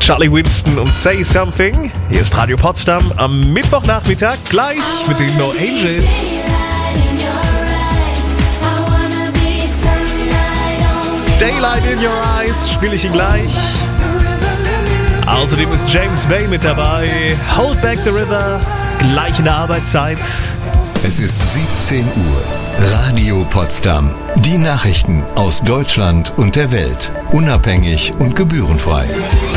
Charlie Winston und Say Something. Hier ist Radio Potsdam am Mittwochnachmittag gleich mit den No Angels. Daylight in Your Eyes spiele ich ihn gleich. Außerdem ist James Bay mit dabei. Hold Back the River, gleich in der Arbeitszeit. Es ist 17 Uhr. Radio Potsdam. Die Nachrichten aus Deutschland und der Welt. Unabhängig und gebührenfrei.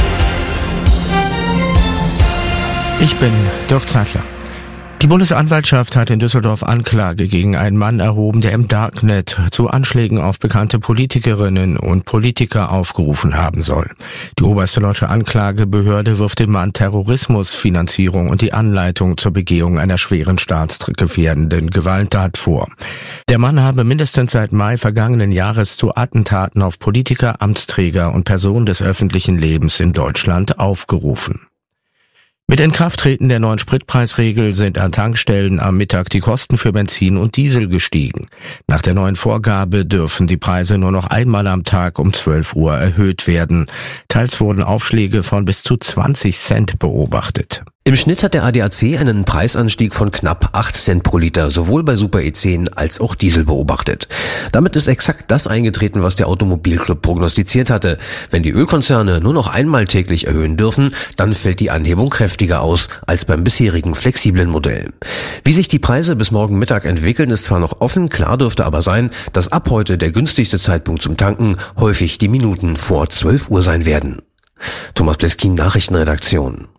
Ich bin Dirk Zeitler. Die Bundesanwaltschaft hat in Düsseldorf Anklage gegen einen Mann erhoben, der im Darknet zu Anschlägen auf bekannte Politikerinnen und Politiker aufgerufen haben soll. Die oberste deutsche Anklagebehörde wirft dem Mann Terrorismusfinanzierung und die Anleitung zur Begehung einer schweren staatsgefährdenden Gewalttat vor. Der Mann habe mindestens seit Mai vergangenen Jahres zu Attentaten auf Politiker, Amtsträger und Personen des öffentlichen Lebens in Deutschland aufgerufen. Mit Inkrafttreten der neuen Spritpreisregel sind an Tankstellen am Mittag die Kosten für Benzin und Diesel gestiegen. Nach der neuen Vorgabe dürfen die Preise nur noch einmal am Tag um 12 Uhr erhöht werden. Teils wurden Aufschläge von bis zu 20 Cent beobachtet. Im Schnitt hat der ADAC einen Preisanstieg von knapp 8 Cent pro Liter, sowohl bei Super E10 als auch Diesel beobachtet. Damit ist exakt das eingetreten, was der Automobilclub prognostiziert hatte. Wenn die Ölkonzerne nur noch einmal täglich erhöhen dürfen, dann fällt die Anhebung kräftiger aus als beim bisherigen flexiblen Modell. Wie sich die Preise bis morgen Mittag entwickeln, ist zwar noch offen, klar dürfte aber sein, dass ab heute der günstigste Zeitpunkt zum Tanken häufig die Minuten vor 12 Uhr sein werden. Thomas Pleskin, Nachrichtenredaktion.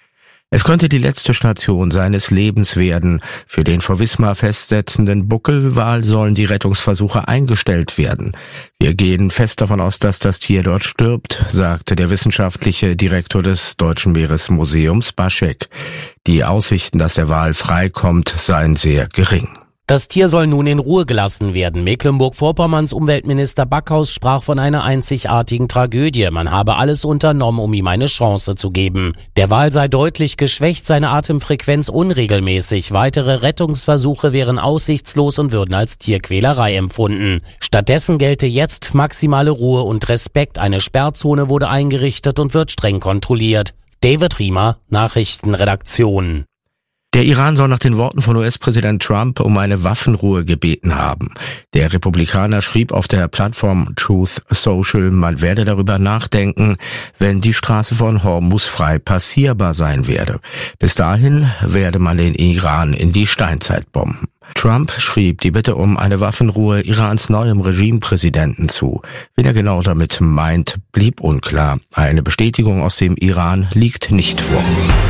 Es könnte die letzte Station seines Lebens werden. Für den vor Wismar festsetzenden Buckelwal sollen die Rettungsversuche eingestellt werden. Wir gehen fest davon aus, dass das Tier dort stirbt, sagte der wissenschaftliche Direktor des Deutschen Meeresmuseums Baschek. Die Aussichten, dass der Wal freikommt, seien sehr gering. Das Tier soll nun in Ruhe gelassen werden. Mecklenburg-Vorpommerns Umweltminister Backhaus sprach von einer einzigartigen Tragödie. Man habe alles unternommen, um ihm eine Chance zu geben. Der Wal sei deutlich geschwächt, seine Atemfrequenz unregelmäßig. Weitere Rettungsversuche wären aussichtslos und würden als Tierquälerei empfunden. Stattdessen gelte jetzt maximale Ruhe und Respekt. Eine Sperrzone wurde eingerichtet und wird streng kontrolliert. David Riemer, Nachrichtenredaktion. Der Iran soll nach den Worten von US-Präsident Trump um eine Waffenruhe gebeten haben. Der Republikaner schrieb auf der Plattform Truth Social, man werde darüber nachdenken, wenn die Straße von Hormuz frei passierbar sein werde. Bis dahin werde man den Iran in die Steinzeit bomben. Trump schrieb die Bitte um eine Waffenruhe Irans neuem Regimepräsidenten zu. Wen er genau damit meint, blieb unklar. Eine Bestätigung aus dem Iran liegt nicht vor.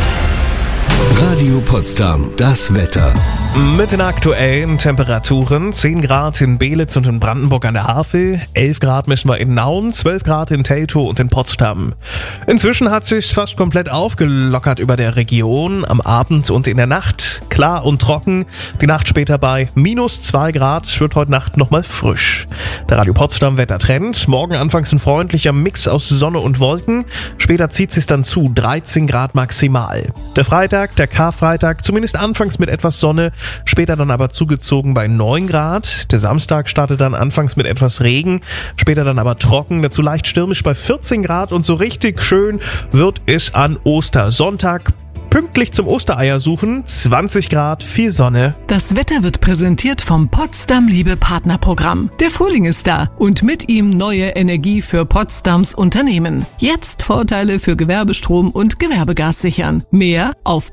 Radio Potsdam, das Wetter. Mit den aktuellen Temperaturen: 10 Grad in Belitz und in Brandenburg an der Havel, 11 Grad messen wir in Nauen, 12 Grad in Teltow und in Potsdam. Inzwischen hat sich fast komplett aufgelockert über der Region, am Abend und in der Nacht. Klar und trocken, die Nacht später bei -2 Grad, wird heute Nacht nochmal frisch. Der Radio Potsdam Wettertrend: morgen anfangs ein freundlicher Mix aus Sonne und Wolken, später zieht sich's dann zu, 13 Grad maximal. Der Freitag, der Karfreitag, zumindest anfangs mit etwas Sonne, später dann aber zugezogen bei 9 Grad. Der Samstag startet dann anfangs mit etwas Regen, später dann aber trocken, dazu leicht stürmisch bei 14 Grad und so richtig schön wird es an Ostersonntag. Pünktlich zum Ostereier suchen, 20 Grad, viel Sonne. Das Wetter wird präsentiert vom Potsdam Liebe Partnerprogramm. Der Frühling ist da und mit ihm neue Energie für Potsdams Unternehmen. Jetzt Vorteile für Gewerbestrom und Gewerbegas sichern. Mehr auf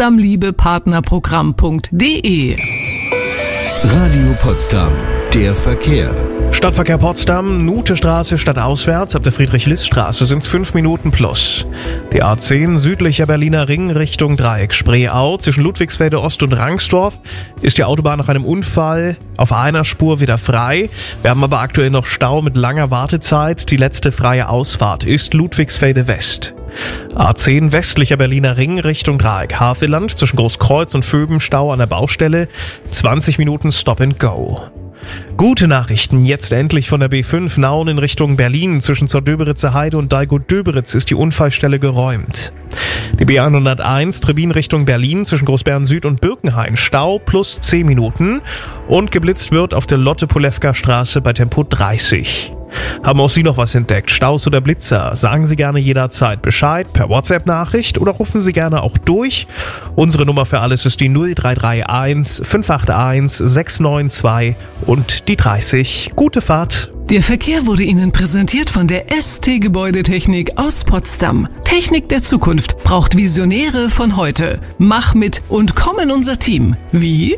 potsdamliebepartnerprogramm.de. Radio Potsdam, der Verkehr. Stadtverkehr Potsdam, Nuthestraße stadtauswärts, ab der Friedrich-List-Straße sind's 5 Minuten plus. Die A10 südlicher Berliner Ring Richtung Dreieck Spreeau, zwischen Ludwigsfelde Ost und Rangsdorf ist die Autobahn nach einem Unfall auf einer Spur wieder frei. Wir haben aber aktuell noch Stau mit langer Wartezeit. Die letzte freie Ausfahrt ist Ludwigsfelde West. A10 westlicher Berliner Ring Richtung Dreieck Havelland, zwischen Großkreuz und Vöben Stau an der Baustelle, 20 Minuten Stop and Go. Gute Nachrichten, jetzt endlich von der B5 Nauen in Richtung Berlin. Zwischen zur Döberitzer Heide und Dalgoth-Döberitz ist die Unfallstelle geräumt. Die B101 Trebin Richtung Berlin zwischen Großbären Süd und Birkenhain. Stau plus 10 Minuten. Und geblitzt wird auf der Lotte-Polewka-Straße bei Tempo 30. Haben auch Sie noch was entdeckt? Staus oder Blitzer? Sagen Sie gerne jederzeit Bescheid per WhatsApp-Nachricht oder rufen Sie gerne auch durch. Unsere Nummer für alles ist die 0331 581 692 und die 30. Gute Fahrt! Der Verkehr wurde Ihnen präsentiert von der ST Gebäudetechnik aus Potsdam. Technik der Zukunft braucht Visionäre von heute. Mach mit und komm in unser Team. Wie?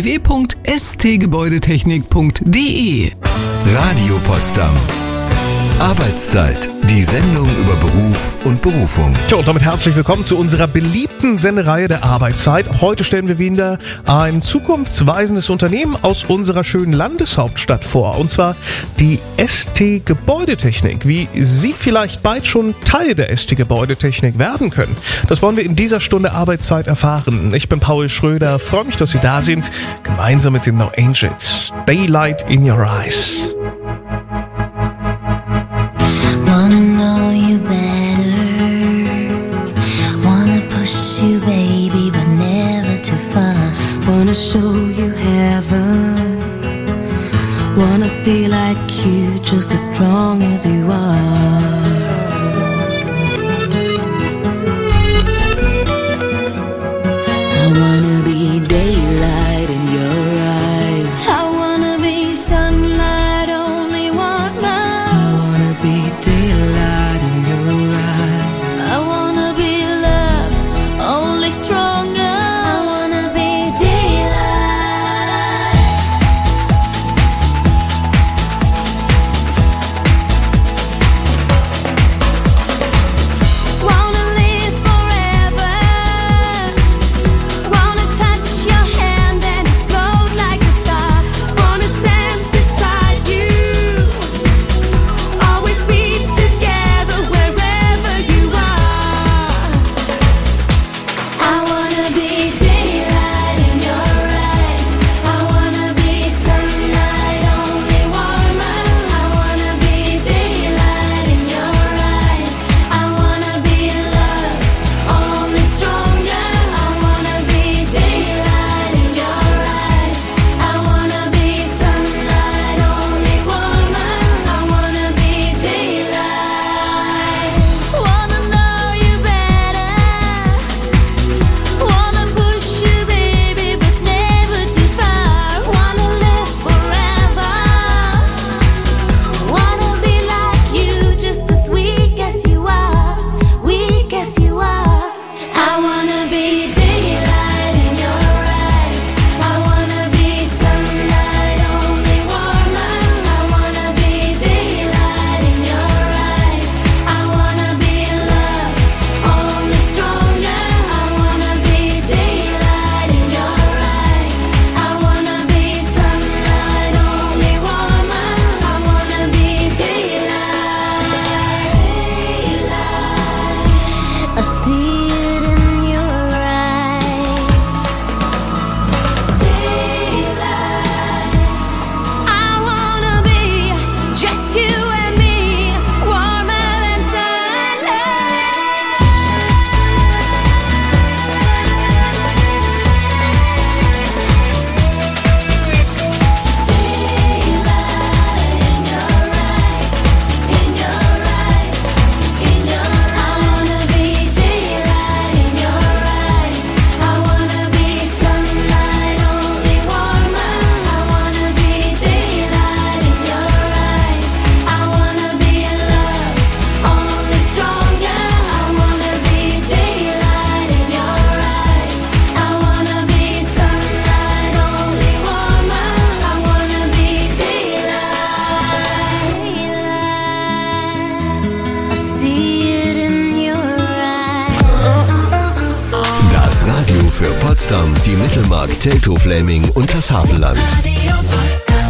www.stgebäudetechnik.de. Radio Potsdam. Arbeitszeit. Die Sendung über Beruf und Berufung. Tja, und damit herzlich willkommen zu unserer beliebten Sendereihe der Arbeitszeit. Heute stellen wir wieder ein zukunftsweisendes Unternehmen aus unserer schönen Landeshauptstadt vor. Und zwar die ST Gebäudetechnik. Wie Sie vielleicht bald schon Teil der ST Gebäudetechnik werden können, das wollen wir in dieser Stunde Arbeitszeit erfahren. Ich bin Paul Schröder, freue mich, dass Sie da sind, gemeinsam mit den No Angels. Daylight in Your Eyes. Wanna know you better, wanna push you baby but never too far, wanna show you heaven, wanna be like you just as strong as you are. I wanna be daylight in your eyes, I wanna be sunlight, only want my, I wanna be daylight in your eyes, I wanna be love, only stronger, I wanna be daylight. Wanna live forever, wanna touch your hand and explode like a star, wanna stand beside you, always be together wherever you are. I wanna be daylight in your eyes, I wanna be sunlight, only warmer, I wanna be daylight in your eyes, I wanna be love, only stronger, I wanna be daylight in your eyes, I wanna be sunlight, only warmer, I wanna be daylight. Wanna know you better, wanna push you baby but never too far, wanna live forever, wanna be like you just as weak as you are, weak as you are. I wanna be daylight in your eyes, I wanna be sunlight, only warmer, I wanna be daylight in your eyes, I wanna be love, only stronger, I wanna be daylight in your eyes, I wanna be sunlight, only warmer, I wanna be daylight. I see it in your eyes, daylight. I wanna be just you and me, warmer than sunlight. Daylight in your eyes, in your eyes, in your eyes. I wanna be daylight in your eyes, I wanna be sunlight, only warmer, I wanna be daylight in your eyes, I wanna be love, only stronger, I wanna be daylight in your eyes, I wanna be sunlight, only warmer, I wanna be daylight. I see it in your eyes. Das Radio für Potsdam, die Mittelmark, Teltow, Fläming und das Havelland. Radio Potsdam.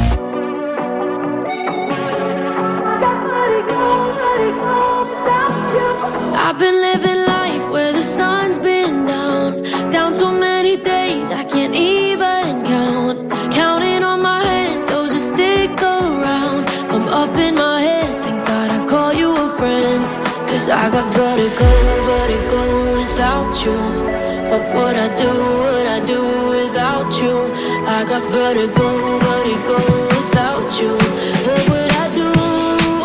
I've been living life where the sun's been down so many days I can't even count. Counting on my hand, those who stick around. I'm up in my head, thank God I call you a friend. 'Cause I got vertigo without you. What would I do without you? I got vertigo without you. What would I do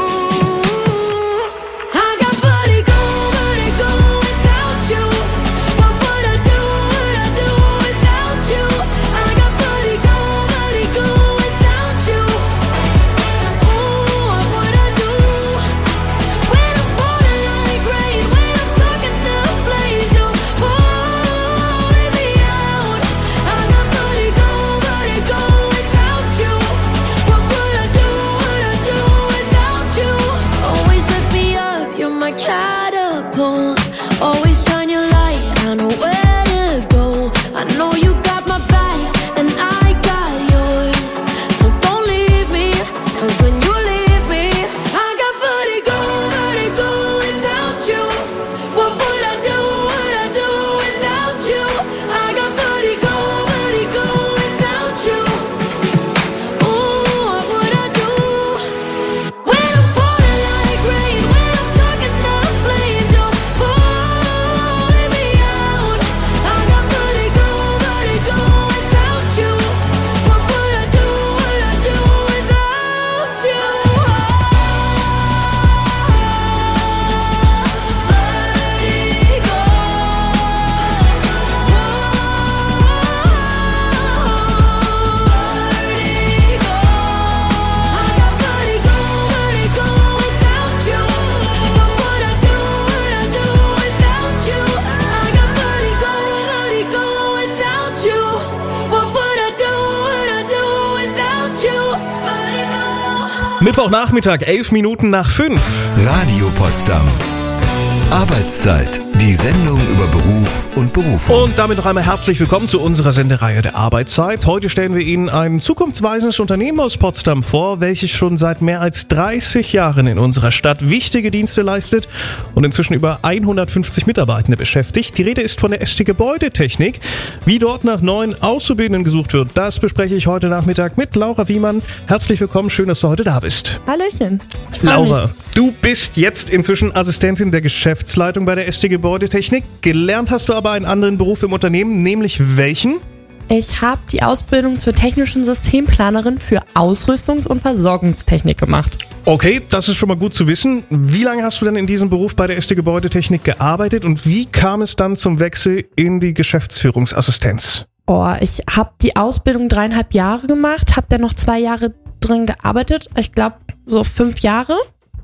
Mittwochnachmittag, 11 Minuten nach 5. Radio Potsdam. Arbeitszeit. Die Sendung über Beruf und Berufung. Und damit noch einmal herzlich willkommen zu unserer Sendereihe der Arbeitszeit. Heute stellen wir Ihnen ein zukunftsweisendes Unternehmen aus Potsdam vor, welches schon seit mehr als 30 Jahren in unserer Stadt wichtige Dienste leistet und inzwischen über 150 Mitarbeitende beschäftigt. Die Rede ist von der ST Gebäudetechnik. Wie dort nach neuen Auszubildenden gesucht wird, das bespreche ich heute Nachmittag mit Laura Wiemann. Herzlich willkommen, schön, dass du heute da bist. Hallöchen. Ich freu Laura, mich. du bist jetzt inzwischen Assistentin der Geschäftsleitung bei der ST Gebäudetechnik. Gelernt hast du aber einen anderen Beruf im Unternehmen, nämlich welchen? Ich habe die Ausbildung zur technischen Systemplanerin für Ausrüstungs- und Versorgungstechnik gemacht. Okay, das ist schon mal gut zu wissen. Wie lange hast du denn in diesem Beruf bei der ST Gebäudetechnik gearbeitet und wie kam es dann zum Wechsel in die Geschäftsführungsassistenz? Ich habe die Ausbildung 3,5 Jahre gemacht, habe dann noch 2 Jahre drin gearbeitet. Ich glaube so 5 Jahre.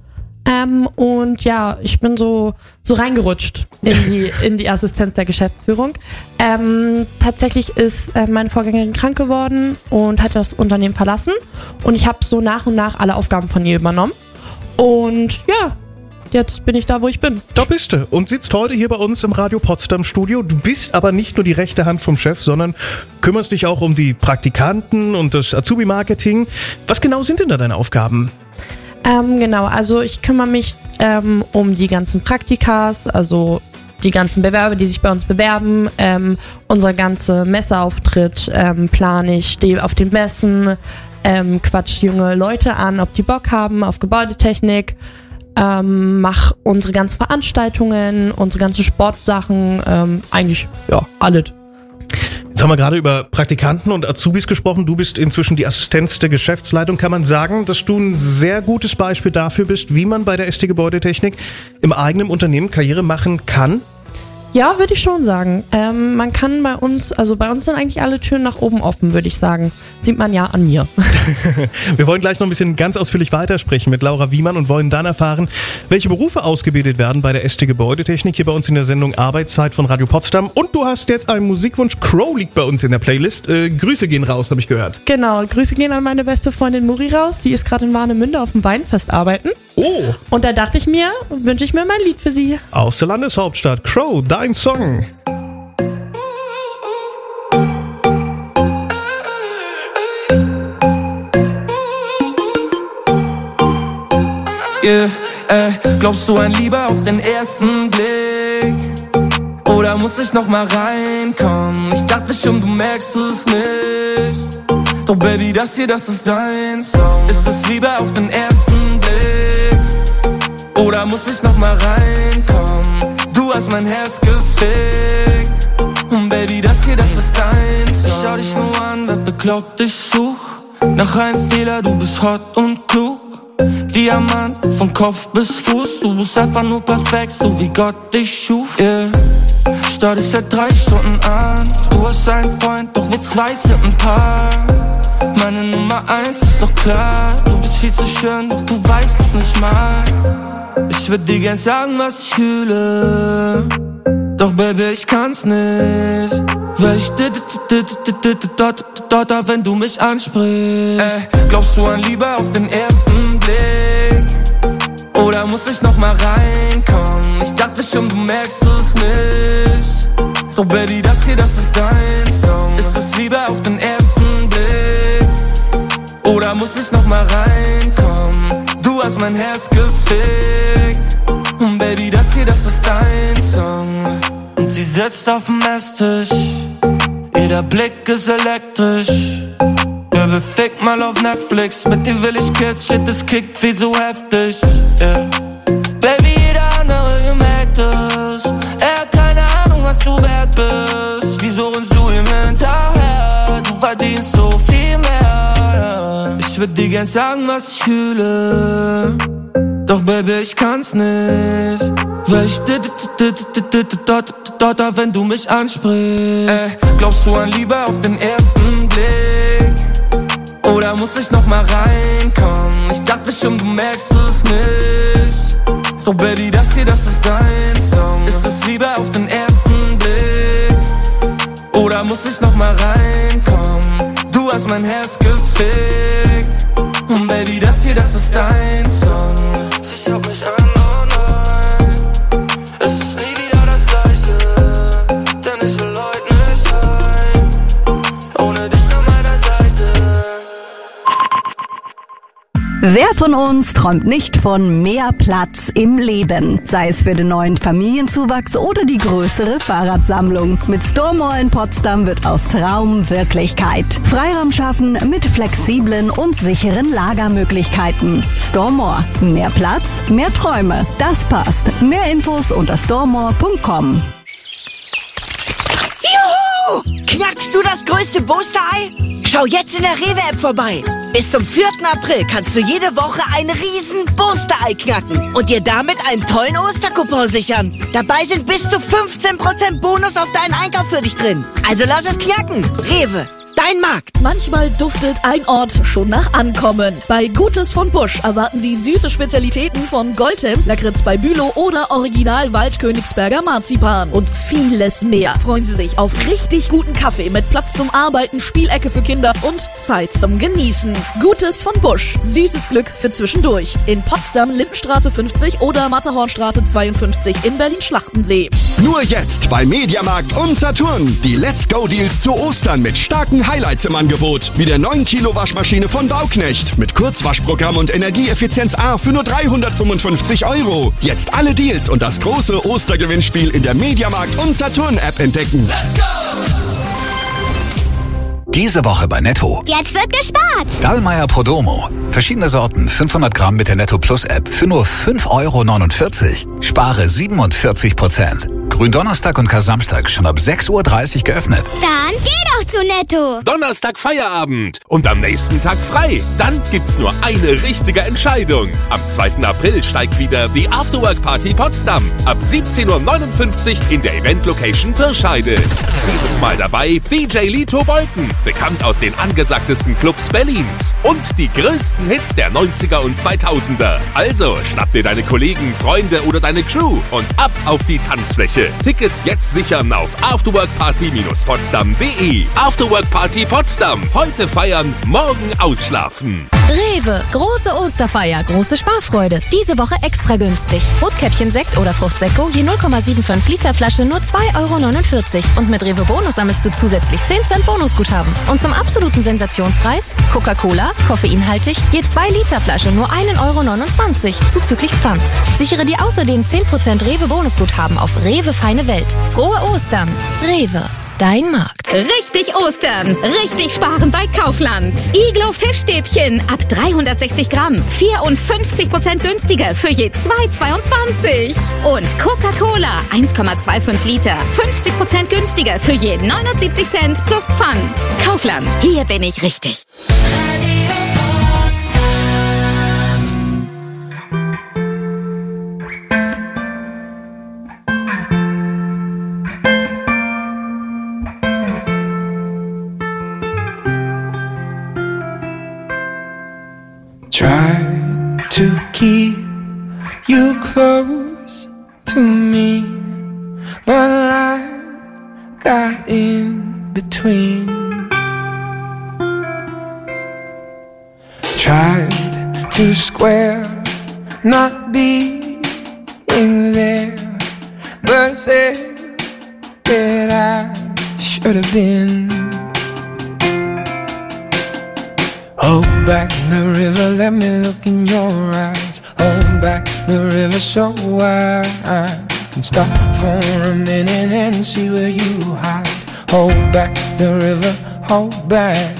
Und ja, ich bin so reingerutscht in die Assistenz der Geschäftsführung. Tatsächlich ist meine Vorgängerin krank geworden und hat das Unternehmen verlassen. Und ich habe so nach und nach alle Aufgaben von ihr übernommen. Und ja, jetzt bin ich da, wo ich bin. Da bist du und sitzt heute hier bei uns im Radio Potsdam Studio. Du bist aber nicht nur die rechte Hand vom Chef, sondern kümmerst dich auch um die Praktikanten und das Azubi-Marketing. Was genau sind denn da deine Aufgaben? Genau, also ich kümmere mich um die ganzen Praktikas, also die ganzen Bewerber, die sich bei uns bewerben, unser ganze Messeauftritt plane ich, stehe auf den Messen, quatsch junge Leute an, ob die Bock haben auf Gebäudetechnik, mach unsere ganzen Veranstaltungen, unsere ganzen Sportsachen, eigentlich ja, alles. Jetzt haben wir gerade über Praktikanten und Azubis gesprochen. Du bist inzwischen die Assistenz der Geschäftsleitung. Kann man sagen, dass du ein sehr gutes Beispiel dafür bist, wie man bei der ST Gebäudetechnik im eigenen Unternehmen Karriere machen kann? Ja, würde ich schon sagen. Man kann bei uns sind eigentlich alle Türen nach oben offen, würde ich sagen. Sieht man ja an mir. Wir wollen gleich noch ein bisschen ganz ausführlich weitersprechen mit Laura Wiemann und wollen dann erfahren, welche Berufe ausgebildet werden bei der ST Gebäudetechnik hier bei uns in der Sendung Arbeitszeit von Radio Potsdam. Und du hast jetzt einen Musikwunsch. Crow liegt bei uns in der Playlist. Grüße gehen raus, habe ich gehört. Genau, Grüße gehen an meine beste Freundin Muri raus. Die ist gerade in Warnemünde auf dem Weinfest arbeiten. Oh, Und da dachte ich mir, wünsche ich mir mein Lied für sie. aus der Landeshauptstadt. Crow, dein Song. Yeah, glaubst du an Liebe auf den ersten Blick? Oder muss ich noch mal reinkommen? Ich dachte schon, du merkst es nicht. Doch Baby, das hier, das ist dein Song. Ist es Liebe auf den ersten Blick? Oder muss ich noch mal reinkommen? Du hast mein Herz gefickt. Und Baby, das hier, das ist dein Song. Ich schau dich nur an, wer bekloppt dich such. Nach einem Fehler, du bist hot und klug. Diamant, von Kopf bis Fuß. Du bist einfach nur perfekt, so wie Gott dich schuf. Yeah. Ich starr dich seit 3 Stunden an. Du hast einen Freund, doch wir zwei sind ein Paar. Meine Nummer 1 ist doch klar. Du bist viel zu schön, doch du weißt es nicht mal. Ich würd dir gern sagen, was ich fühle. Doch Baby, ich kann's nicht. Weil ich dort, wenn du mich ansprichst. Glaubst du an Liebe auf den ersten Blick? Oder muss ich noch mal reinkommen? Ich dachte schon, du merkst es nicht. Doch Baby, das hier, das ist dein Song. Ist es Liebe auf den ersten Blick? Oder muss ich noch mal reinkommen? Du hast mein Herz gefickt. Und Baby, das hier, das ist dein Song. Und sie sitzt auf dem Esstisch. Jeder Blick ist elektrisch. Baby, fick mal auf Netflix. Mit dir will ich Kids, shit, das kickt viel so heftig. Yeah. Baby, jeder andere gemerkt es. Er hat keine Ahnung, was du wert bist. Wieso rennst du ihm hinterher? Du verdienst so viel mehr. Ich würd dir gern sagen, was ich fühle. Doch Baby, ich kann's nicht. Weil ich dort, wenn du mich ansprichst. Glaubst du an Liebe auf den ersten Blick? Oder muss ich noch mal reinkommen? Ich dachte schon, du merkst es nicht. Doch Baby, das hier, das ist dein Song. Ist es Liebe auf den ersten Blick? Oder muss ich noch mal reinkommen? Du hast mein Herz gefickt. Und Baby, das hier, das ist dein Song. Sie schaut mich an, oh nein. Es ist nie wieder das Gleiche, denn ich will heute nicht heim, ohne dich an meiner Seite. Wer von uns träumt nicht von mehr Platz im Leben? Sei es für den neuen Familienzuwachs oder die größere Fahrradsammlung. Mit Storemore in Potsdam wird aus Traum Wirklichkeit. Freiraum schaffen mit flexiblen und sicheren Lagermöglichkeiten. Storemore. Mehr Platz, mehr Träume. Das passt. Mehr Infos unter storemore.com. Juhu! Knackst du das größte Booster-Ei? Schau jetzt in der Rewe-App vorbei. Bis zum 4. April kannst du jede Woche ein riesen Booster-Ei knacken und dir damit einen tollen Ostercoupon sichern. Dabei sind bis zu 15% Bonus auf deinen Einkauf für dich drin. Also lass es knacken. Rewe. Dein Markt. Manchmal duftet ein Ort schon nach Ankommen. Bei Gutes von Busch erwarten Sie süße Spezialitäten von Goldhem, Lakritz bei Bülow oder Original Waldkönigsberger Marzipan und vieles mehr. Freuen Sie sich auf richtig guten Kaffee mit Platz zum Arbeiten, Spielecke für Kinder und Zeit zum Genießen. Gutes von Busch. Süßes Glück für zwischendurch. In Potsdam, Lindenstraße 50 oder Matterhornstraße 52 in Berlin-Schlachtensee. Nur jetzt bei Mediamarkt und Saturn. Die Let's Go Deals zu Ostern mit starken Highlights im Angebot. Wie der 9 Kilo Waschmaschine von Bauknecht. Mit Kurzwaschprogramm und Energieeffizienz A für nur 355 €. Jetzt alle Deals und das große Ostergewinnspiel in der Mediamarkt und Saturn App entdecken. Let's go! Diese Woche bei Netto. Jetzt wird gespart. Dallmayr Prodomo. Verschiedene Sorten, 500 Gramm mit der Netto Plus App für nur 5,49 €. Spare 47%. Gründonnerstag und Kar-Samstag schon ab 6:30 Uhr geöffnet. Dann geh doch zu Netto. Donnerstag Feierabend und am nächsten Tag frei. Dann gibt's nur eine richtige Entscheidung. Am 2. April steigt wieder die Afterwork Party Potsdam. Ab 17:59 Uhr in der Event-Location Pirscheide. Dieses Mal dabei DJ Lito Bolten, bekannt aus den angesagtesten Clubs Berlins. Und die größten Hits der 90er und 2000er. Also schnapp dir deine Kollegen, Freunde oder deine Crew und ab auf die Tanzfläche. Tickets jetzt sichern auf afterworkparty-potsdam.de. Afterwork Party Potsdam. Heute feiern, morgen ausschlafen. Rewe. Große Osterfeier, große Sparfreude. Diese Woche extra günstig. Rotkäppchen-Sekt oder Fruchtsekko je 0,75 Liter Flasche nur 2,49 €. Und mit Rewe Bonus sammelst du zusätzlich 10 Cent Bonusguthaben. Und zum absoluten Sensationspreis Coca-Cola, koffeinhaltig, je 2 Liter Flasche nur 1,29 € zuzüglich Pfand. Sichere dir außerdem 10% Rewe Bonusguthaben auf Rewe Feine Welt. Frohe Ostern. Rewe. Dein Markt. Richtig Ostern. Richtig sparen bei Kaufland. Iglo Fischstäbchen ab 360 Gramm. 54% günstiger für je 2,22. Und Coca-Cola 1,25 Liter. 50% günstiger für je 79 Cent plus Pfand. Kaufland. Hier bin ich richtig. Try to keep you close to me, but I got in between. Tried to square not being there, but said that I should have been. Hold back the river, let me look in your eyes. Hold back the river so I can stop for a minute and see where you hide. Hold back the river, hold back.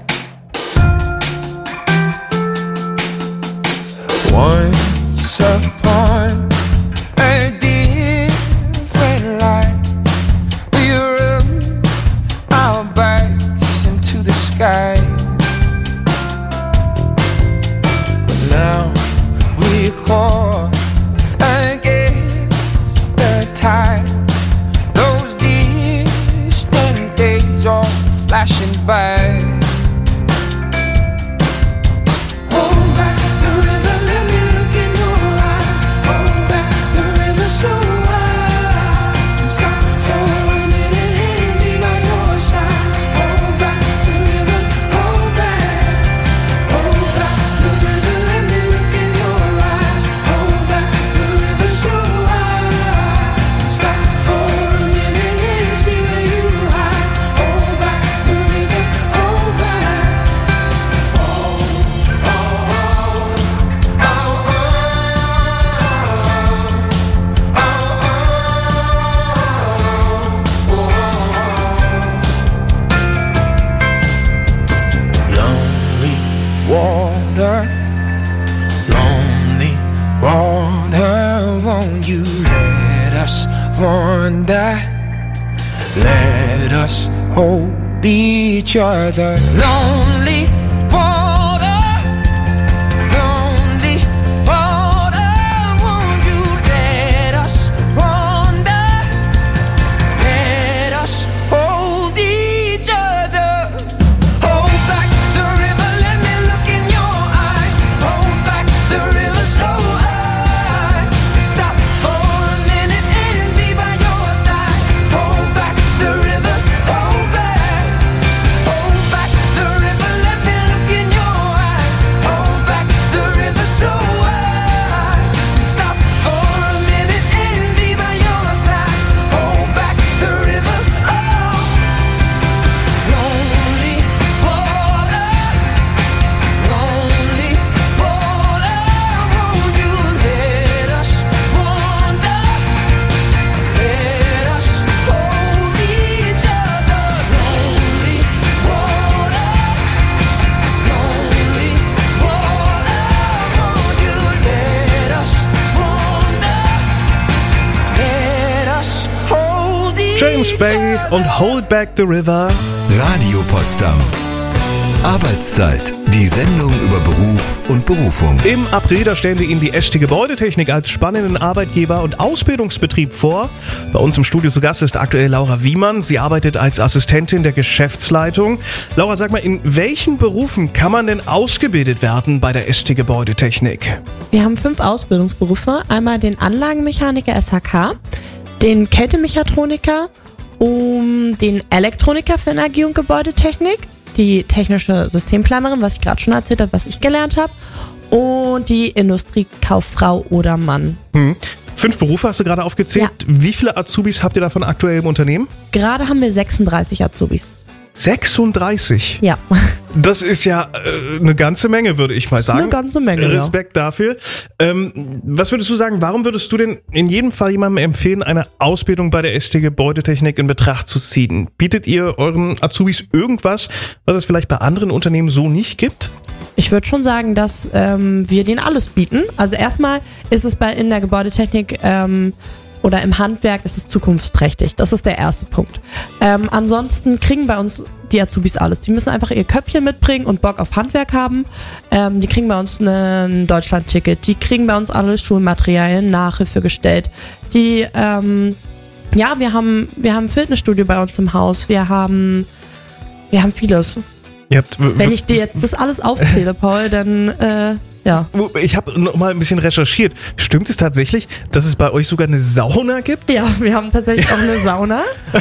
Once upon a different life, we rubbed our backs into the sky. Now we're caught against the tide. Those distant days are flashing by. Hold back the river, let me look in your eyes. water, lonely water. Won't you let us wander? Let us hold each other. Lonely water, lonely water. Won't you let us wander? Let us hold each other. Hold back the river, let me look in your eyes. Hold back the river so high. Stop for a minute and be by your side. Hold back the river, hold back. Hold back the river, let me look in your eyes. Hold back the river so high. Stop for a minute and be by your side. Hold back the river, oh. Lonely water, lonely water. Won't you let us wander? Let us hold each other. Lonely water, lonely water. Won't you let us wander? Let us hold each James Bay und Hold Back the River. Radio Potsdam. Arbeitszeit. Die Sendung über Beruf und Berufung. Im April, da stellen wir Ihnen die ST Gebäudetechnik als spannenden Arbeitgeber und Ausbildungsbetrieb vor. Bei uns im Studio zu Gast ist aktuell Laura Wiemann. Sie arbeitet als Assistentin der Geschäftsleitung. Laura, sag mal, in welchen Berufen kann man denn ausgebildet werden bei der ST Gebäudetechnik? Wir haben 5 Ausbildungsberufe. Einmal den Anlagenmechaniker SHK, den Kältemechatroniker, den Elektroniker für Energie- und Gebäudetechnik, die technische Systemplanerin, was ich gerade schon erzählt habe, was ich gelernt habe, und die Industriekauffrau oder Mann. 5 Berufe hast du gerade aufgezählt. Ja. Wie viele Azubis habt ihr davon aktuell im Unternehmen? Gerade haben wir 36 Azubis. 36? Ja. Das ist ja eine ganze Menge, würde ich mal sagen. Eine ganze Menge, Respekt dafür. Was würdest du sagen, warum würdest du denn in jedem Fall jemandem empfehlen, eine Ausbildung bei der ST Gebäudetechnik in Betracht zu ziehen? Bietet ihr euren Azubis irgendwas, was es vielleicht bei anderen Unternehmen so nicht gibt? Ich würde schon sagen, dass wir denen alles bieten. Also erstmal ist es in der Gebäudetechnik oder im Handwerk ist es zukunftsträchtig. Das ist der erste Punkt. Ansonsten kriegen bei uns die Azubis alles. Die müssen einfach ihr Köpfchen mitbringen und Bock auf Handwerk haben. Die kriegen bei uns ein Deutschland-Ticket. Die kriegen bei uns alle Schulmaterialien, Nachhilfe gestellt. Wir haben ein Fitnessstudio bei uns im Haus. Wir haben vieles. Wenn ich dir jetzt das alles aufzähle, Paul, dann ja. Ich habe noch mal ein bisschen recherchiert. Stimmt es tatsächlich, dass es bei euch sogar eine Sauna gibt? Ja, wir haben tatsächlich auch eine Sauna.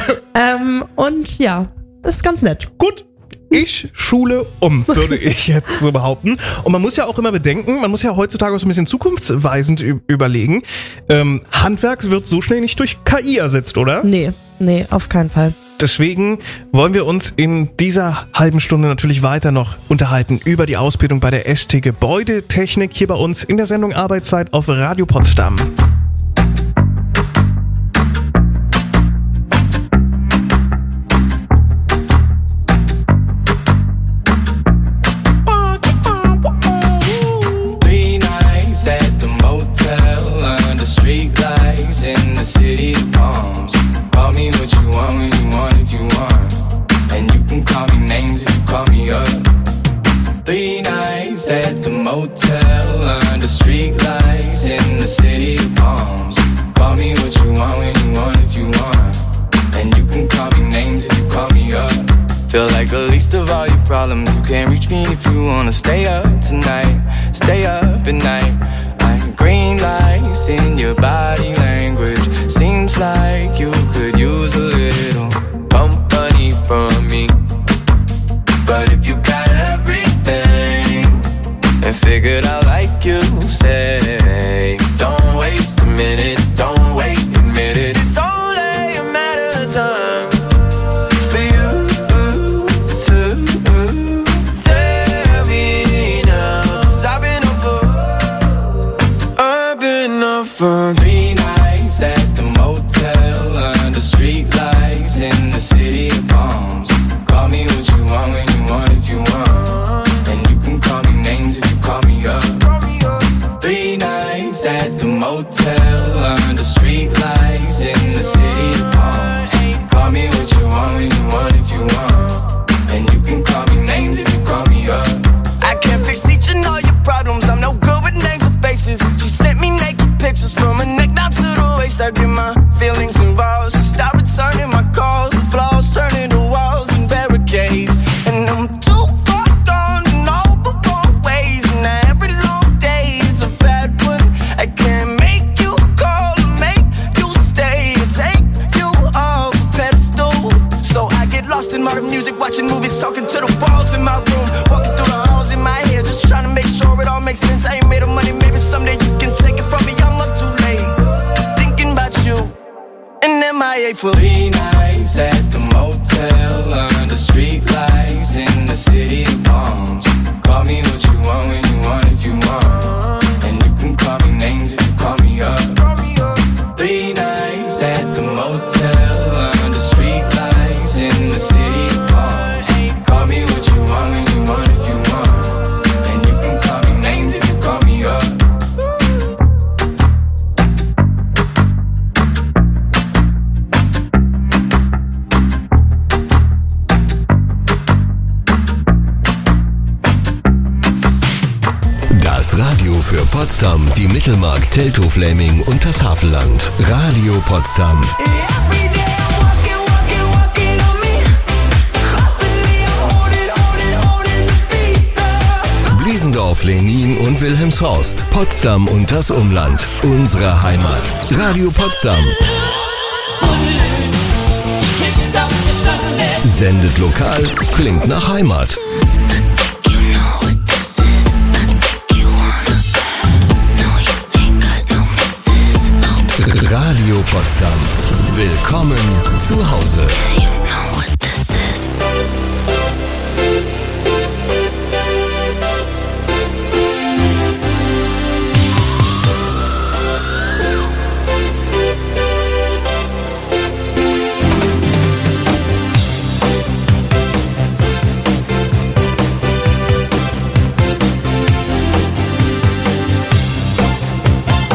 Und ja, das ist ganz nett. Gut. Ich schule würde ich jetzt so behaupten. Und man muss ja auch immer bedenken, man muss ja heutzutage auch so ein bisschen zukunftsweisend überlegen. Handwerk wird so schnell nicht durch KI ersetzt, oder? Nee, auf keinen Fall. Deswegen wollen wir uns in dieser halben Stunde natürlich weiter noch unterhalten über die Ausbildung bei der ST Gebäudetechnik hier bei uns in der Sendung Arbeitszeit auf Radio Potsdam. At the motel under street lights in the city of palms. Call me what you want when you want if you want. And you can call me names if you call me up. Feel like the least of all your problems. You can't reach me if you wanna stay up tonight. Stay up at night. Like green lights in your body language. Seems like you could use a little company from me. But if you got everything and figured out like you say, don't waste a minute, don't wait, admit it. It's only a matter of time for you to tell me now. 'Cause I've been up for 3 nights at the motel under street lights in the city of palms. Call me what you want when you want if you want. And you can call me names motel under street lights in the city of palms. Call me what you want when you want if you want, and you can call me names if you call me up. I can't fix each and all your problems, I'm no good with names or faces. She sent me naked pictures from her neck down to the waist. I get my feelings involved. She stopped returning my calls, the flaws turning to walls and barricades. And I'm too far gone in all the wrong ways, and every long day is a bad one. I can't make you call or make you stay or take you off a pedestal. So I get lost in modern music, watching movies, talking to the walls in my room, walking through the halls in my head, just trying to make sure it all makes sense. I ain't made of money, maybe someday you can take it from me. I'm up too late, thinking about you, and MIA for 3 nights at the motel under street lights in the city of palms. Call me what you want when you want if you want, and you can call me names if you call me up. 3 nights at the motel under street lights in the city of palms. Call me what you want when you want if you want, and you can call me names if you call me up. Das Radio für Potsdam, die Mittelmark, Teltow-Fläming und das Havelland. Radio Potsdam. Bliesendorf, Lenin und Wilhelmshorst. Potsdam und das Umland. Unsere Heimat. Radio Potsdam. Sendet lokal, klingt nach Heimat. Radio Potsdam. Willkommen zu Hause.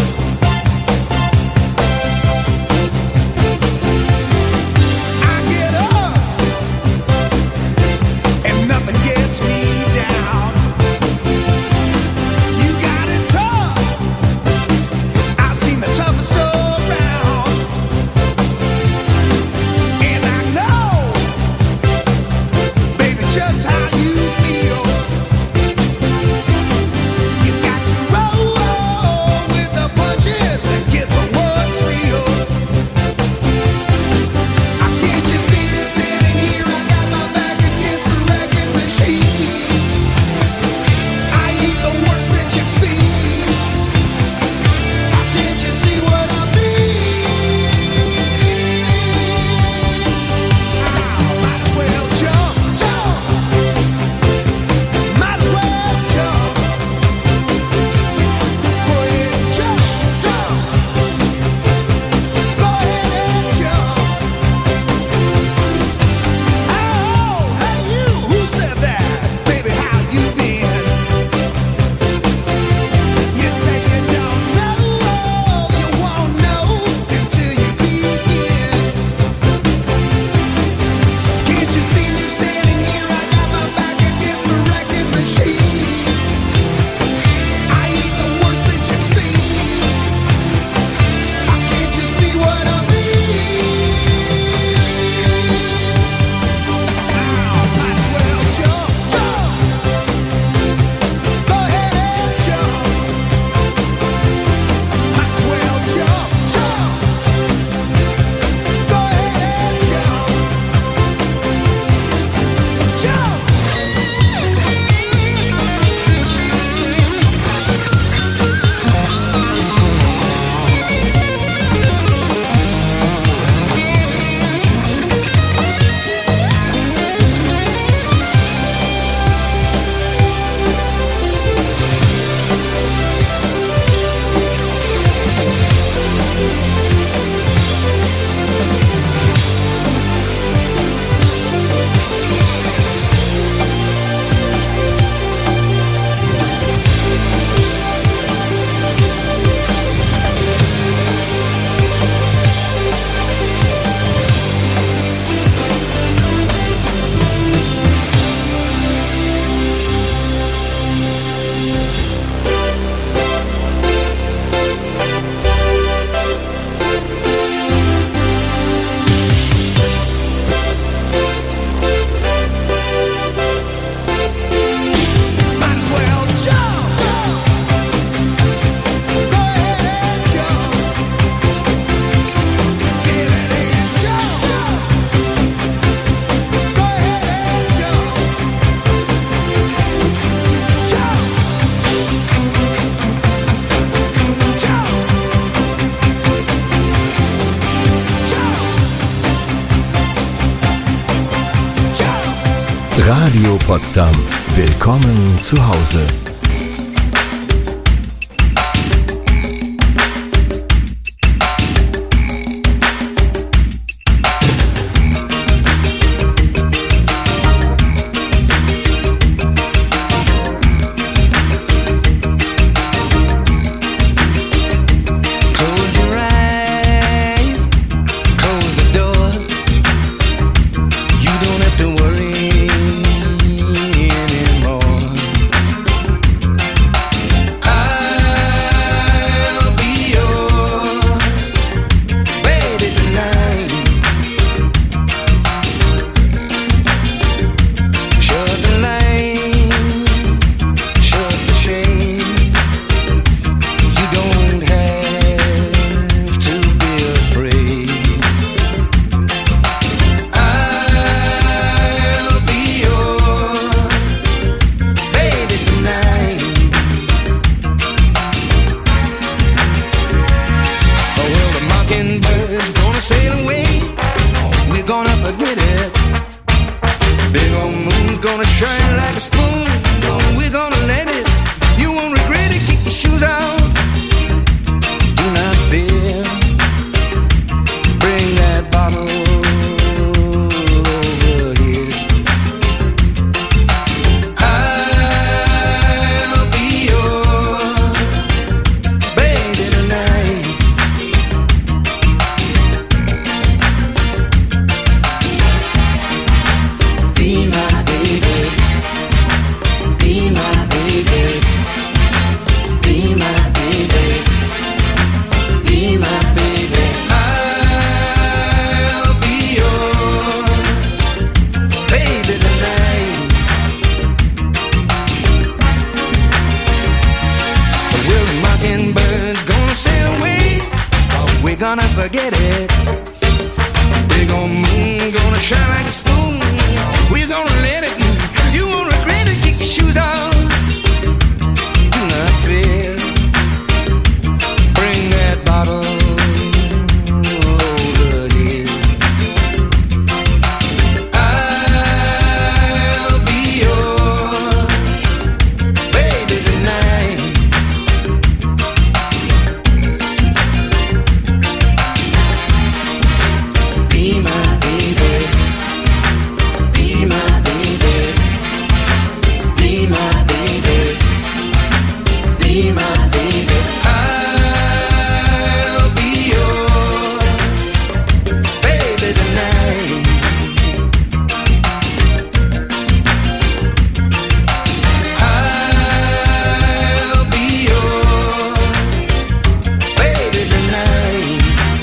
I get Radio Potsdam. Willkommen zu Hause. Close your eyes, close the door. You don't have to worry anymore. I'll be your baby tonight. Shut the light, shut the shade. You don't have to be afraid. I'll be your baby tonight. Oh, well, the mockingbird's gonna sail away. We're gonna forget it. Big old moon's gonna shine like a spoon. Oh, we're gonna let it. You won't regret it. Kick your shoes off. Do not fear. Bring that bottle over here. I'll be your baby tonight. Be my baby. Be my baby. Be my baby. Be my baby. I'll be your baby tonight. Well, the mockingbird's gonna sail away. Oh, we're gonna forget it. Big old moon gonna shine like a spoon. We're gonna let it. You won't regret it. Kick your shoes off. Do not fear. Bring that bottle over here. I'll be your baby tonight. Be my baby. Be my baby. Be my baby. Be my baby. I'll be your baby tonight. I'll be your baby tonight.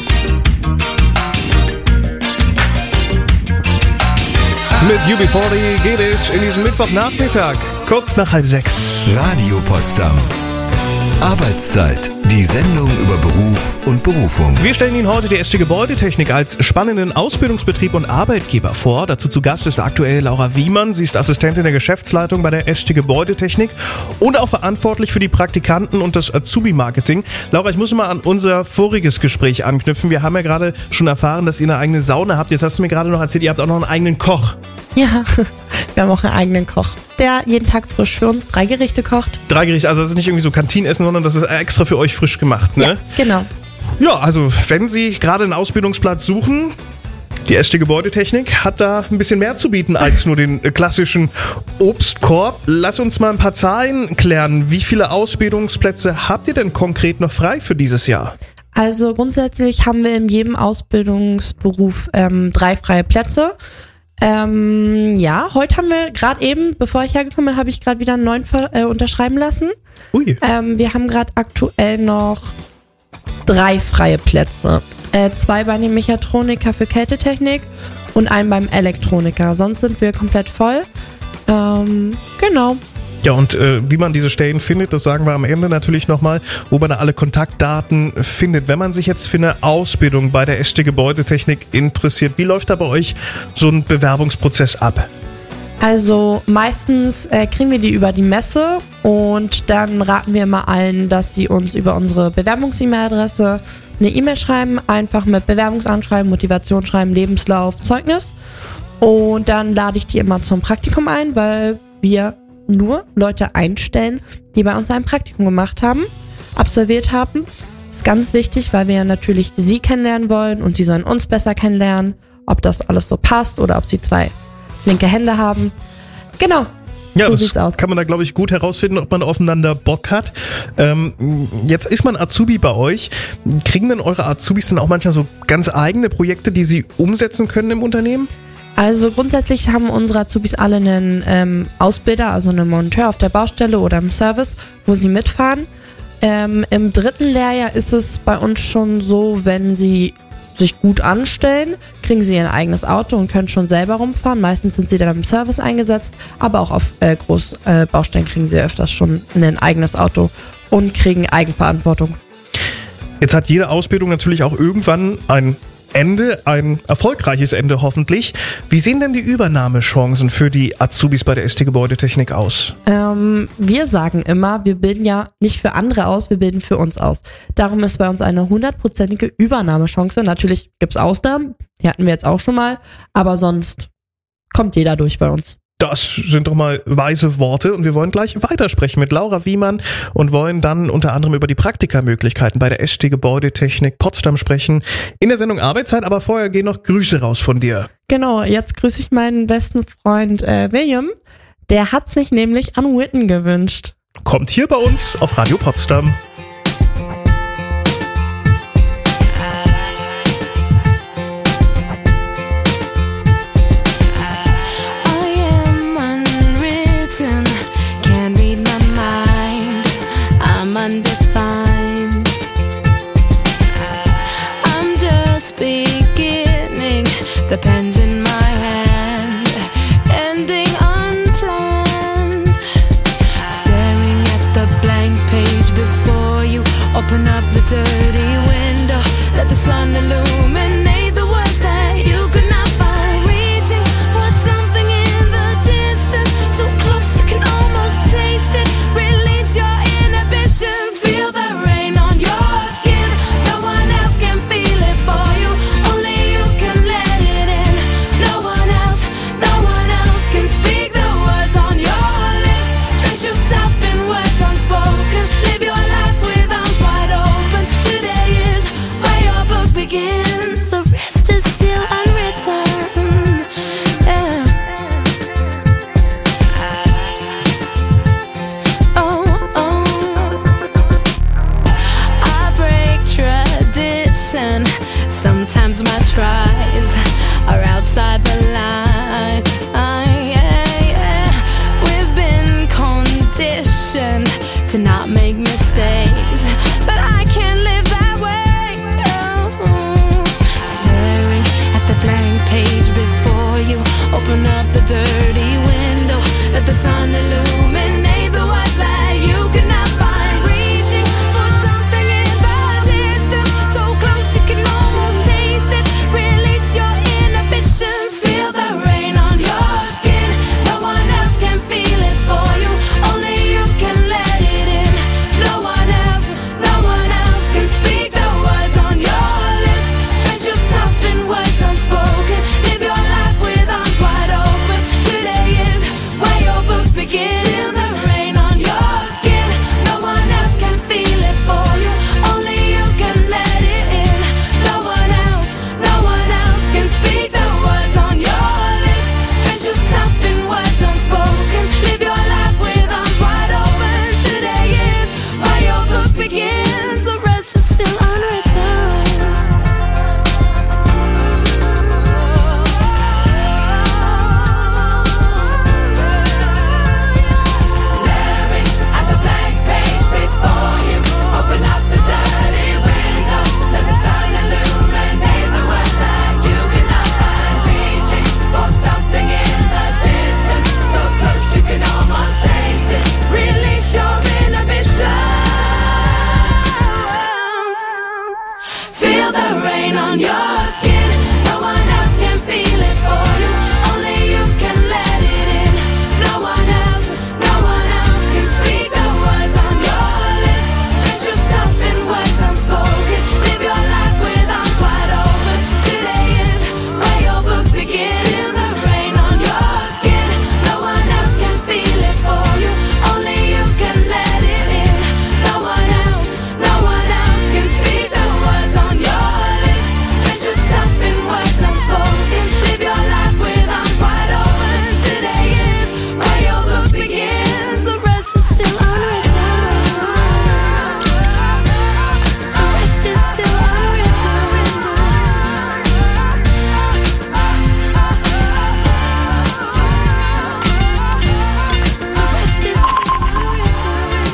Mit UB40 geht es in diesem Mittwochnachmittag, kurz nach 5:30. Radio Potsdam. Arbeitszeit. Die Sendung über Beruf und Berufung. Wir stellen Ihnen heute die ST Gebäudetechnik als spannenden Ausbildungsbetrieb und Arbeitgeber vor. Dazu zu Gast ist aktuell Laura Wiemann. Sie ist Assistentin der Geschäftsleitung bei der ST Gebäudetechnik und auch verantwortlich für die Praktikanten und das Azubi-Marketing. Laura, ich muss mal an unser voriges Gespräch anknüpfen. Wir haben ja gerade schon erfahren, dass ihr eine eigene Sauna habt. Jetzt hast du mir gerade noch erzählt, ihr habt auch noch einen eigenen Koch. Ja, wir haben auch einen eigenen Koch, der jeden Tag frisch für uns 3 Gerichte kocht. 3 Gerichte, also das ist nicht irgendwie so Kantinenessen, sondern das ist extra für euch frisch gemacht, ne? Ja, genau. Ja, also wenn Sie gerade einen Ausbildungsplatz suchen, die ST Gebäudetechnik hat da ein bisschen mehr zu bieten als nur den klassischen Obstkorb. Lass uns mal ein paar Zahlen klären. Wie viele Ausbildungsplätze habt ihr denn konkret noch frei für dieses Jahr? Also grundsätzlich haben wir in jedem Ausbildungsberuf 3 freie Plätze. Ja, heute haben wir gerade eben, bevor ich hergekommen bin, habe ich gerade wieder einen neuen unterschreiben lassen. Ui. Wir haben gerade aktuell noch 3 freie Plätze. 2 bei dem Mechatroniker für Kältetechnik und einen beim Elektroniker. Sonst sind wir komplett voll. Genau. Ja, und wie man diese Stellen findet, das sagen wir am Ende natürlich nochmal, wo man da alle Kontaktdaten findet. Wenn man sich jetzt für eine Ausbildung bei der ST Gebäudetechnik interessiert, wie läuft da bei euch so ein Bewerbungsprozess ab? Also meistens kriegen wir die über die Messe und dann raten wir immer allen, dass sie uns über unsere Bewerbungs-E-Mail-Adresse eine E-Mail schreiben, einfach mit Bewerbungsanschreiben, Motivationsschreiben, Lebenslauf, Zeugnis. Und dann lade ich die immer zum Praktikum ein, weil wir nur Leute einstellen, die bei uns ein Praktikum gemacht haben, absolviert haben. Ist ganz wichtig, weil wir ja natürlich sie kennenlernen wollen und sie sollen uns besser kennenlernen, ob das alles so passt oder ob sie 2 linke Hände haben. Genau. Ja, so sieht's aus. Kann man da, glaube ich, gut herausfinden, ob man aufeinander Bock hat. Jetzt ist man Azubi bei euch. Kriegen denn eure Azubis dann auch manchmal so ganz eigene Projekte, die sie umsetzen können im Unternehmen? Also grundsätzlich haben unsere Azubis alle einen Ausbilder, also einen Monteur auf der Baustelle oder im Service, wo sie mitfahren. Im 3. Lehrjahr ist es bei uns schon so, wenn sie sich gut anstellen, kriegen sie ihr eigenes Auto und können schon selber rumfahren. Meistens sind sie dann im Service eingesetzt, aber auch auf Großbaustellen kriegen sie öfters schon ein eigenes Auto und kriegen Eigenverantwortung. Jetzt hat jede Ausbildung natürlich auch irgendwann ein Ende, ein erfolgreiches Ende hoffentlich. Wie sehen denn die Übernahmechancen für die Azubis bei der ST Gebäudetechnik aus? Wir sagen immer, wir bilden ja nicht für andere aus, wir bilden für uns aus. Darum ist bei uns eine 100%ige Übernahmechance. Natürlich gibt's Ausnahmen, die hatten wir jetzt auch schon mal, aber sonst kommt jeder durch bei uns. Das sind doch mal weise Worte und wir wollen gleich weitersprechen mit Laura Wiemann und wollen dann unter anderem über die Praktikamöglichkeiten bei der ST Gebäudetechnik Potsdam sprechen. In der Sendung Arbeitszeit, aber vorher gehen noch Grüße raus von dir. Genau, jetzt grüße ich meinen besten Freund William. Der hat sich nämlich an Witten gewünscht. Kommt hier bei uns auf Radio Potsdam. Undefined. I'm just beginning. The pen's in my hand, ending unplanned. Staring at the blank page before you. Open up the dirty window. Let the sun illuminate the words that you could not find. Reaching for something in the distance, so close you can almost taste it. Release your inhibitions. Feel the rain on your skin. No one else can feel it for you. Only you can let it in. No one else can speak the words on your lips. Drench yourself in words unspoken. Live your life with arms wide open. Today is where your book begins. The rest is still unwritten. Yeah. I break tradition. Sometimes my tries are outside the line. We've been conditioned to not make mistakes, but I can't live that way. No. Staring at the blank page before you. Open up the dirty window. Let the sun illuminate the words that you cannot find. Reaching for something in the distance, so close you can almost taste it. Release your inhibitions. Feel the rain on your skin. No one else can feel it for you. Only you can let it in. No one else can speak the words on your lips. Drench yourself in words unspoken. Live your life with arms wide open. Today is where your book begins.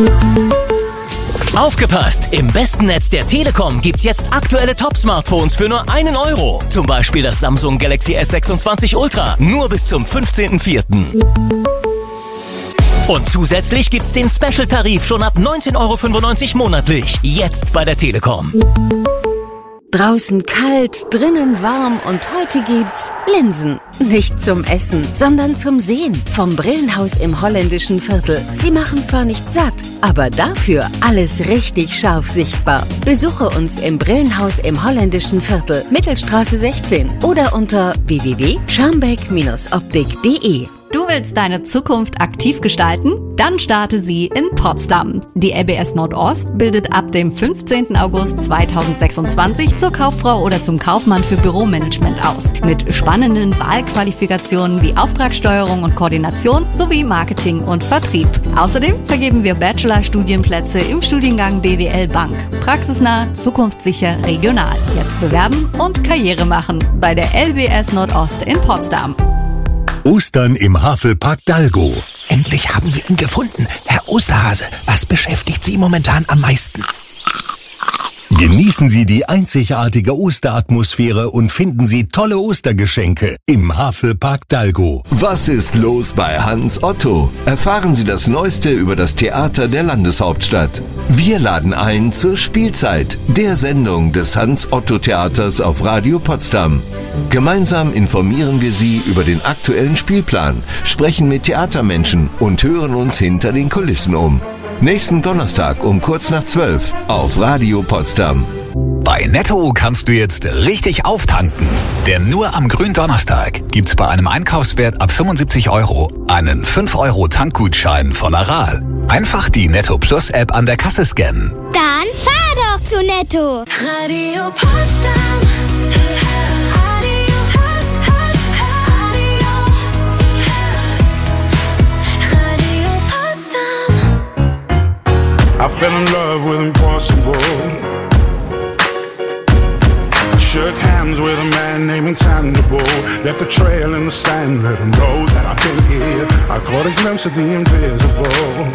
Aufgepasst! Im besten Netz der Telekom gibt's jetzt aktuelle Top-Smartphones für nur 1 Euro. Zum Beispiel das Samsung Galaxy S26 Ultra. Nur bis zum 15.04. Und zusätzlich gibt's den Special-Tarif schon ab 19,95 € monatlich. Jetzt bei der Telekom. Draußen kalt, drinnen warm und heute gibt's Linsen. Nicht zum Essen, sondern zum Sehen. Vom Brillenhaus im holländischen Viertel. Sie machen zwar nicht satt, aber dafür alles richtig scharf sichtbar. Besuche uns im Brillenhaus im holländischen Viertel, Mittelstraße 16 oder unter www.scharmbeck-optik.de. Du willst deine Zukunft aktiv gestalten? Dann starte sie in Potsdam. Die LBS Nordost bildet ab dem 15. August 2026 zur Kauffrau oder zum Kaufmann für Büromanagement aus. Mit spannenden Wahlqualifikationen wie Auftragssteuerung und Koordination sowie Marketing und Vertrieb. Außerdem vergeben wir Bachelorstudienplätze im Studiengang BWL Bank. Praxisnah, zukunftssicher, regional. Jetzt bewerben und Karriere machen bei der LBS Nordost in Potsdam. Ostern im Havelpark Dalgo. Endlich haben wir ihn gefunden. Herr Osterhase, was beschäftigt Sie momentan am meisten? Genießen Sie die einzigartige Osteratmosphäre und finden Sie tolle Ostergeschenke im Havelpark Dalgo. Was ist los bei Hans Otto? Erfahren Sie das Neueste über das Theater der Landeshauptstadt. Wir laden ein zur Spielzeit, der Sendung des Hans-Otto-Theaters auf Radio Potsdam. Gemeinsam informieren wir Sie über den aktuellen Spielplan, sprechen mit Theatermenschen und hören uns hinter den Kulissen um. Nächsten Donnerstag um kurz nach 12 auf Radio Potsdam. Bei Netto kannst du jetzt richtig auftanken. Denn nur am Gründonnerstag gibt's bei einem Einkaufswert ab 75 € einen 5-€ Tankgutschein von Aral. Einfach die Netto Plus App an der Kasse scannen. Dann fahr doch zu Netto. Radio Potsdam. I fell in love with impossible. Shook hands with a man named Intangible. Left a trail in the sand, let him know that I've been here. I caught a glimpse of the invisible.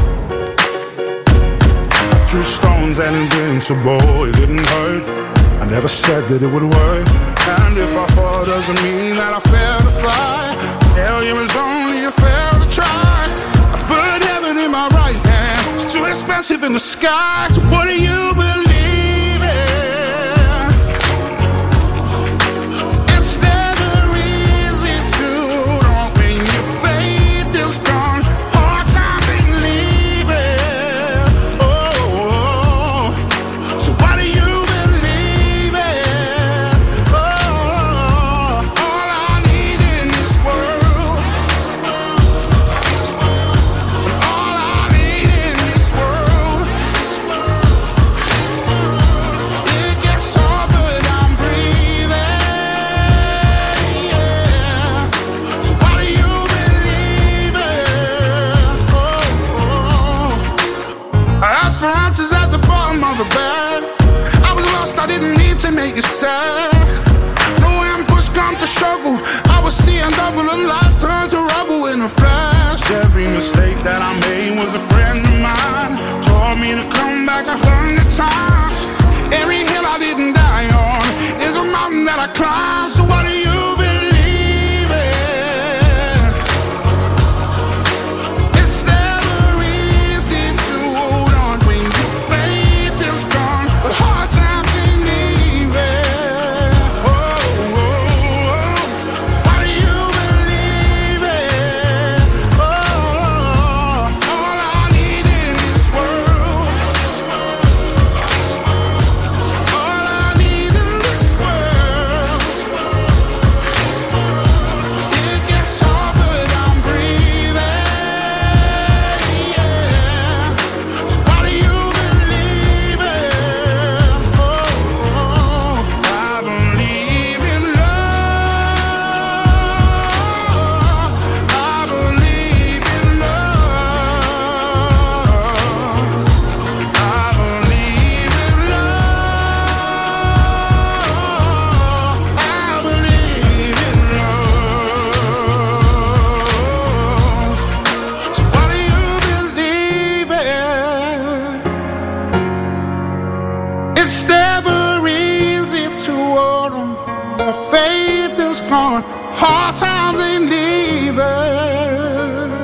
I threw stones and invincible. It didn't hurt. I never said that it would work. And if I fall, doesn't mean that I failed to fly. Failure is only a fail to try. I put heaven in my right hand. Too expensive in the sky. So what do you believe in? It's never easy to know when your faith is gone. Hard time believing. Oh, so what do you believe in? Oh, all I need in this world. All I need in this world. It gets hard, but I'm breathing. Yeah. So what do you believe in? Oh. I asked for answers at the bottom of the bed. I was lost, I didn't need to make it sad. No, when push come to shovel, I was seeing double and life turned to rubble in a flash. Every mistake that I made was a friend of mine. Told me to come back 100 times. Every hill I didn't die on is a mountain that I climbed. So what do you believe in? It's never easy to hold on when your faith is gone. But hard times ain't leaving. Oh, oh, oh. What do you believe in? Oh, all I need in this world. on hard times ain't leaving.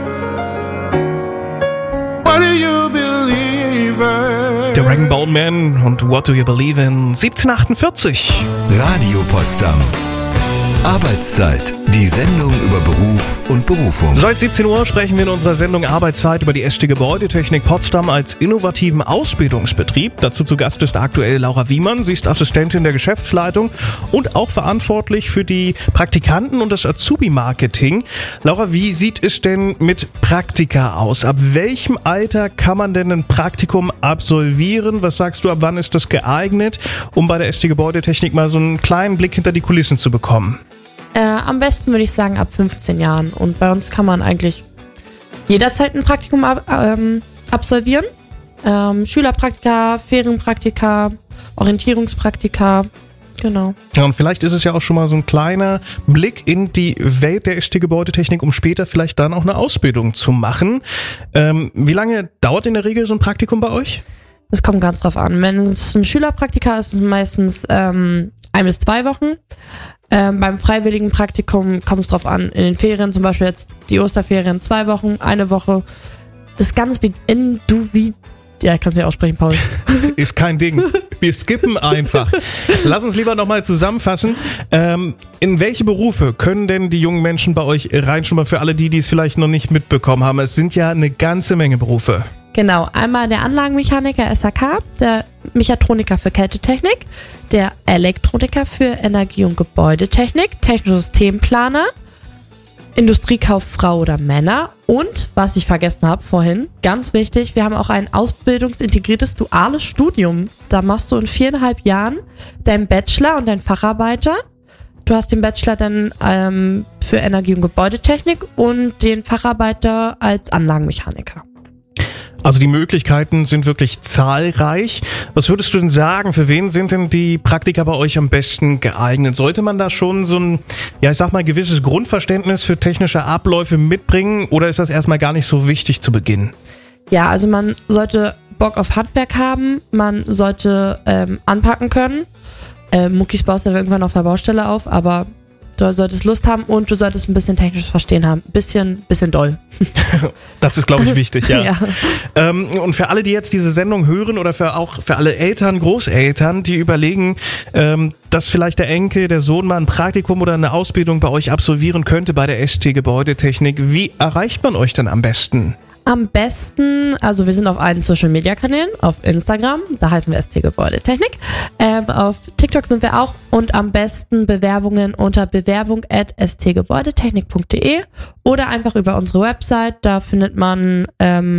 What do you believe in? Der Rag'n'Bone Man und What Do You Believe in? 1748. Radio Potsdam. Arbeitszeit. Die Sendung über Beruf und Berufung. Seit 17 Uhr sprechen wir in unserer Sendung Arbeitszeit über die ST Gebäudetechnik Potsdam als innovativen Ausbildungsbetrieb. Dazu zu Gast ist aktuell Laura Wiemann. Sie ist Assistentin der Geschäftsleitung und auch verantwortlich für die Praktikanten und das Azubi-Marketing. Laura, wie sieht es denn mit Praktika aus? Ab welchem Alter kann man denn ein Praktikum absolvieren? Was sagst du, ab wann ist das geeignet, um bei der ST Gebäudetechnik mal so einen kleinen Blick hinter die Kulissen zu bekommen? Am besten würde ich sagen ab 15 Jahren. Und bei uns kann man eigentlich jederzeit ein Praktikum absolvieren. Schülerpraktika, Ferienpraktika, Orientierungspraktika, genau. Ja, und vielleicht ist es ja auch schon mal so ein kleiner Blick in die Welt der ST Gebäudetechnik, um später vielleicht dann auch eine Ausbildung zu machen. Wie lange dauert in der Regel so ein Praktikum bei euch? Das kommt ganz drauf an. Wenn es ein Schülerpraktika ist, ist es meistens 1 bis 2 Wochen. Beim freiwilligen Praktikum kommt es drauf an. In den Ferien, zum Beispiel jetzt die Osterferien, 2 Wochen, 1 Woche. Das Ganze wie ja, ich kann es nicht aussprechen, Paul. Ist kein Ding. Wir skippen einfach. Lass uns lieber nochmal zusammenfassen. In welche Berufe können denn die jungen Menschen bei euch reinschnuppern, für alle die es vielleicht noch nicht mitbekommen haben? Es sind ja eine ganze Menge Berufe. Genau, einmal der Anlagenmechaniker SAK, der Mechatroniker für Kältetechnik, der Elektroniker für Energie- und Gebäudetechnik, technischer Systemplaner, Industriekauffrau oder Männer und, was ich vergessen habe vorhin, ganz wichtig, wir haben auch ein ausbildungsintegriertes duales Studium. Da machst du in 4,5 Jahren deinen Bachelor und deinen Facharbeiter. Du hast den Bachelor dann für Energie- und Gebäudetechnik und den Facharbeiter als Anlagenmechaniker. Also die Möglichkeiten sind wirklich zahlreich. Was würdest du denn sagen, für wen sind denn die Praktika bei euch am besten geeignet? Sollte man da schon so ein, ja ich sag mal, gewisses Grundverständnis für technische Abläufe mitbringen oder ist das erstmal gar nicht so wichtig zu Beginn? Ja, also man sollte Bock auf Handwerk haben, man sollte anpacken können. Muckis baust du irgendwann auf der Baustelle auf, aber du solltest Lust haben und du solltest ein bisschen technisches Verstehen haben. Bisschen doll. Das ist, glaube ich, wichtig, ja. Ja. Und für alle, die jetzt diese Sendung hören oder für alle Eltern, Großeltern, die überlegen, dass vielleicht der Enkel, der Sohn mal ein Praktikum oder eine Ausbildung bei euch absolvieren könnte bei der ST Gebäudetechnik, wie erreicht man euch denn am besten? Am besten, also wir sind auf allen Social-Media-Kanälen, auf Instagram, da heißen wir ST Gebäudetechnik, auf TikTok sind wir auch und am besten Bewerbungen unter bewerbung@stgebäudetechnik.de oder einfach über unsere Website, da findet man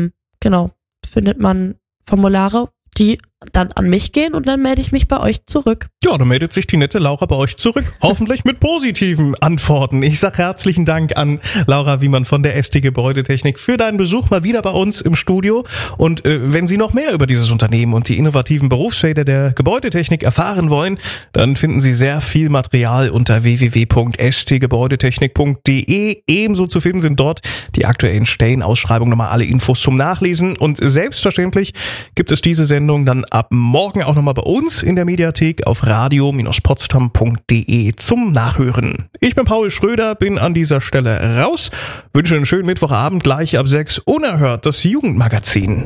Formulare, die dann an mich gehen und dann melde ich mich bei euch zurück. Ja, dann meldet sich die nette Laura bei euch zurück. Hoffentlich mit positiven Antworten. Ich sage herzlichen Dank an Laura Wiemann von der ST Gebäudetechnik für deinen Besuch mal wieder bei uns im Studio. Und wenn Sie noch mehr über dieses Unternehmen und die innovativen Berufsfelder der Gebäudetechnik erfahren wollen, dann finden Sie sehr viel Material unter www.stgebäudetechnik.de. Ebenso zu finden sind dort die aktuellen Stellenausschreibungen, nochmal alle Infos zum Nachlesen. Und selbstverständlich gibt es diese Sendung dann ab morgen auch nochmal bei uns in der Mediathek auf radio-potsdam.de zum Nachhören. Ich bin Paul Schröder, bin an dieser Stelle raus, wünsche einen schönen Mittwochabend, gleich ab 6 unerhört das Jugendmagazin.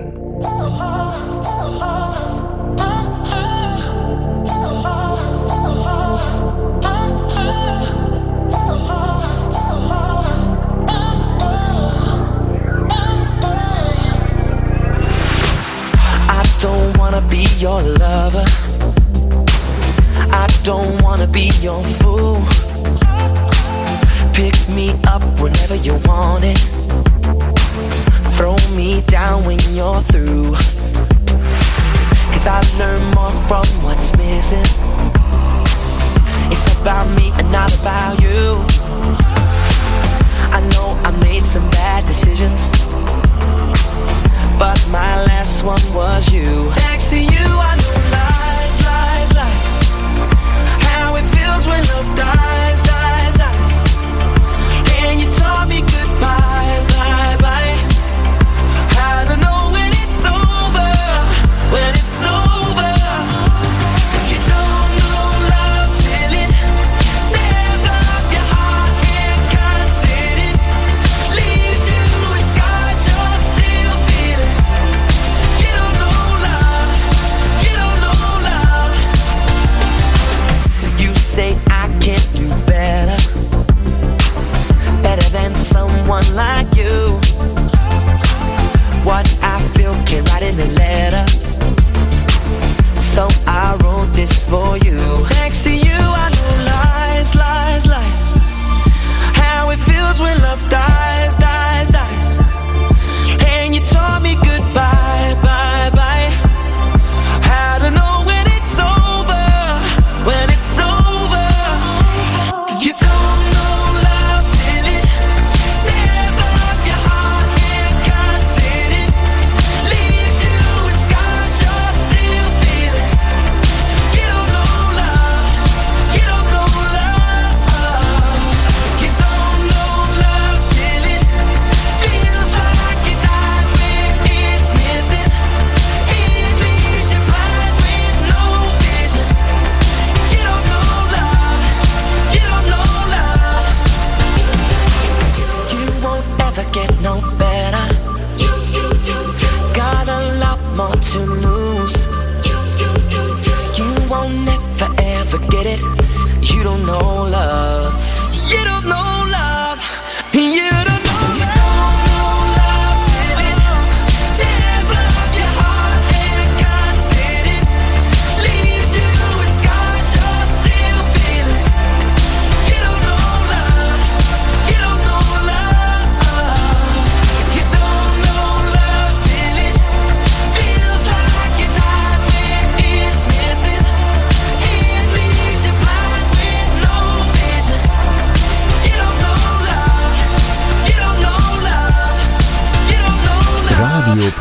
Be your lover. I don't wanna be your fool. Pick me up whenever you want it. Throw me down when you're through. 'Cause I learn more from what's missing. It's about me and not about you. I know I made some bad decisions, but my last one was you. Next to you, I know lies, lies, lies. How it feels when love dies, dies, dies. And you taught me goodbye, bye, bye. How to know when it's over, when it's over. You don't know love till it tears up your heart.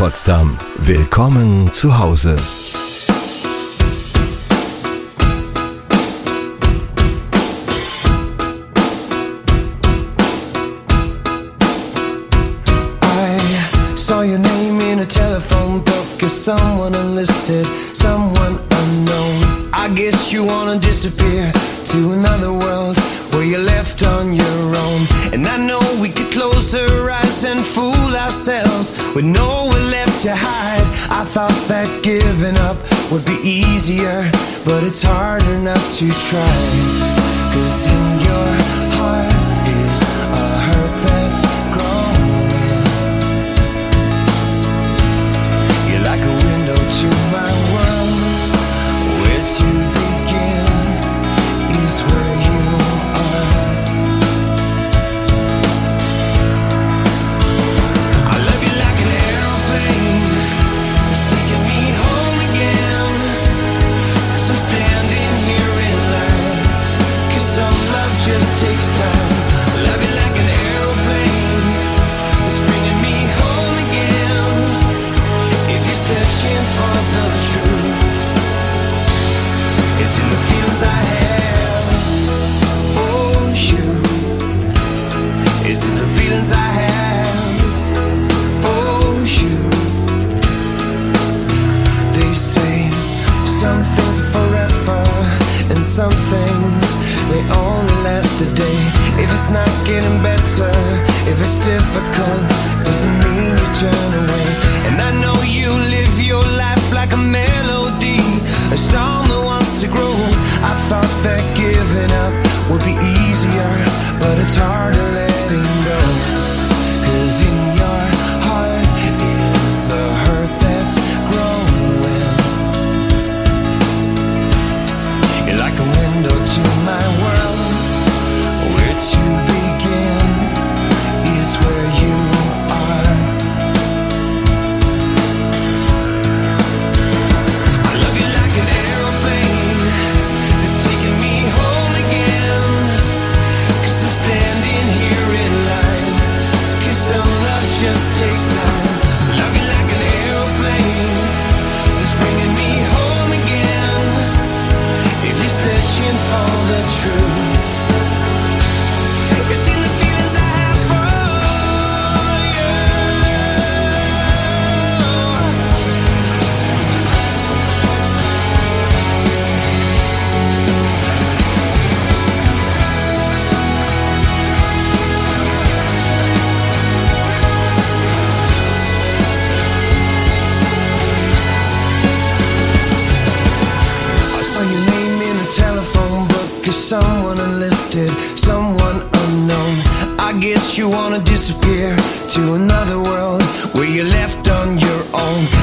Potsdam. Willkommen zu Hause. Saw your name in a telephone book as someone unlisted, someone unknown. I guess you wanna disappear to another world where you're left on your own. And I know we could close our eyes and fool ourselves with nowhere left to hide. I thought that giving up would be easier, but it's harder not to try. 'Cause in your heart is a hurt that's growing. You're like a window to my world. Where to begin is where you are. I love you like an airplane. It's taking me home again. 'Cause I'm standing here in line. 'Cause some love just takes time. I love you like an airplane. It's bringing me home again. If you're searching for the truth, it's in the feelings I have for you. It's in the feelings I have for you. They say some things are forever and some things they only last a day. If it's not getting better, if it's difficult, doesn't mean you turn away. And I know you live your life like a melody, a song that wants to grow. I thought that giving up would be easier, but it's harder letting go. 'Cause in your heart is a hurt that's growing. You're like a window to my world. Where to begin is where you are. I love you like an airplane. It's taking me home again. 'Cause I'm standing here in line. 'Cause some love just takes time. I love you like an airplane. It's bringing me home again. If you're searching for the truth, it's in the feelings I have for you. I saw your name in a telephone book as someone unlisted, someone unknown. I guess you wanna disappear to another world where you're left on your own.